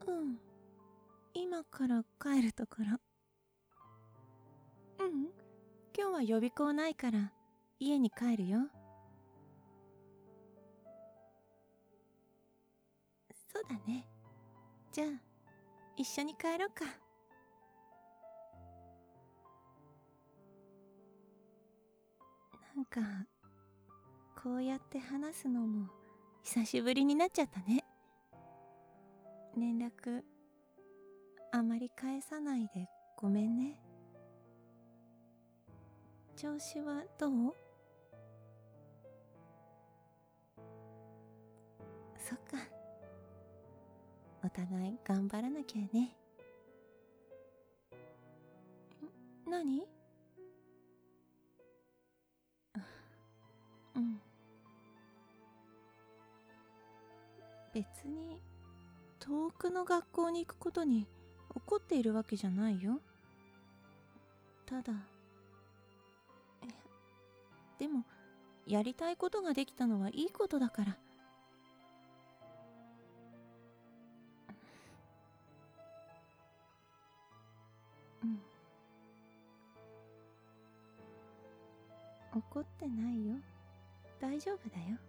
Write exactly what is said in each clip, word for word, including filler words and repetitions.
うん、今から帰るところ。うん、今日は予備校ないから家に帰るよ。そうだね。じゃあ一緒に帰ろうか。なんかこうやって話すのも久しぶりになっちゃったね。連絡あまり返さないでごめんね。調子はどう？そっか、お互い頑張らなきゃね。ん？何？うん、別に遠くの学校に行くことに怒っているわけじゃないよ。ただでもやりたいことができたのはいいことだから。うん、怒ってないよ。大丈夫だよ。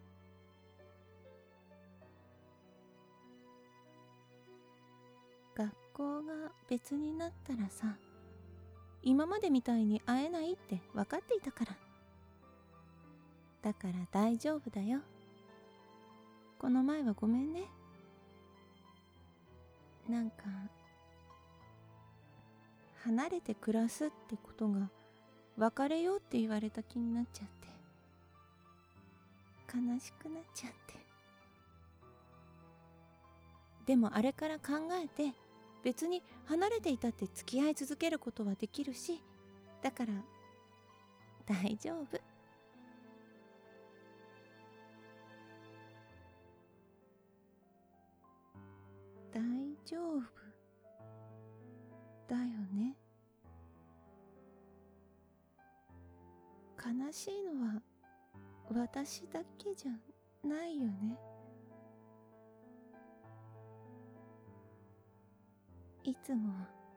学校が別になったらさ、今までみたいに会えないって分かっていたから。だから大丈夫だよ。この前はごめんね。なんか離れて暮らすってことが別れようって言われた気になっちゃって、悲しくなっちゃって。でもあれから考えて、別に離れていたって付き合い続けることはできるし、だから大丈夫。大丈夫だよね。悲しいのは私だけじゃないよね。いつも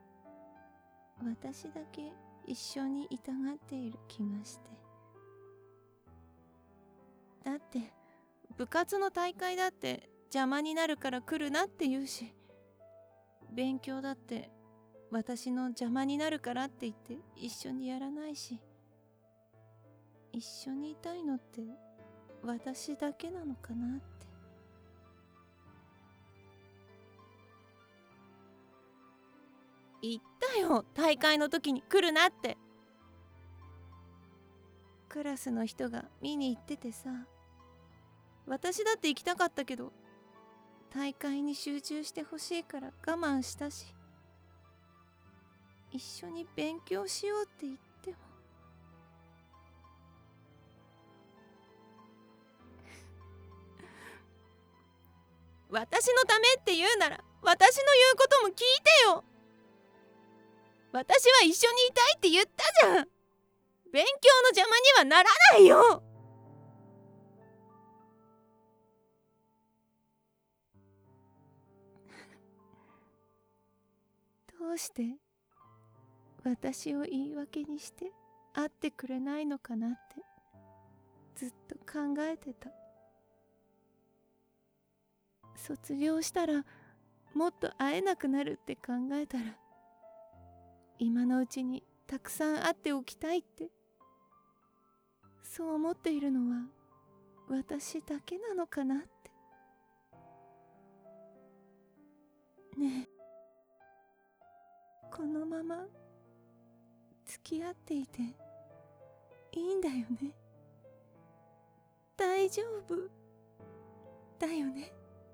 私だけ一緒にいたがっている気がして。だって部活の大会だって邪魔になるから来るなって言うし、勉強だって私の邪魔になるからって言って一緒にやらないし、一緒にいたいのって私だけなのかなって。言ったよ、大会の時に来るなって。クラスの人が見に行っててさ、私だって行きたかったけど大会に集中してほしいから我慢したし、一緒に勉強しようって言っても私のためって言うなら私の言うことも聞いてよ。私は一緒にいたいって言ったじゃん。勉強の邪魔にはならないよ。どうして私を言い訳にして会ってくれないのかなってずっと考えてた。卒業したらもっと会えなくなるって考えたら、今のうちにたくさん会っておきたいって、そう思っているのは私だけなのかなって。ねえ、このまま付き合っていていいんだよね。大丈夫だよね。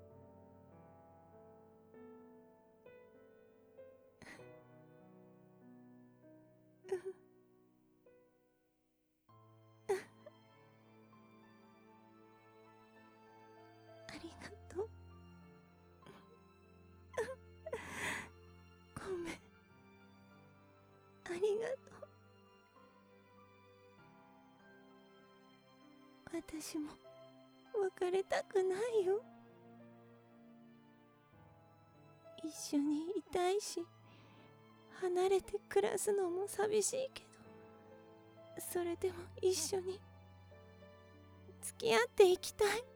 ありがとう。ごめん。ありがとう。私も別れたくないよ。 一緒にいたいし、離れて暮らすのも寂しいけど、それでも一緒に付き合っていきたい。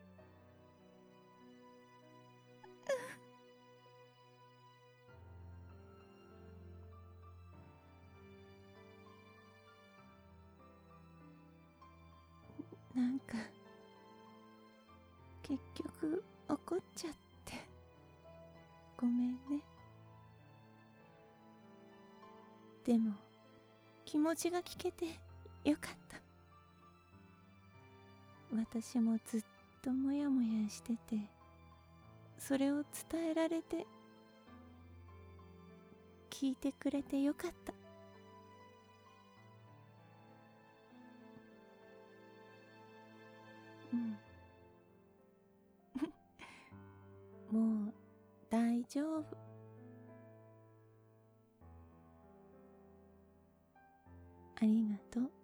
なんか結局怒っちゃってごめんね。でも気持ちが聞けてよかった。私もずっとモヤモヤしてて、それを伝えられて聞いてくれてよかった。うんもう大丈夫。ありがとう。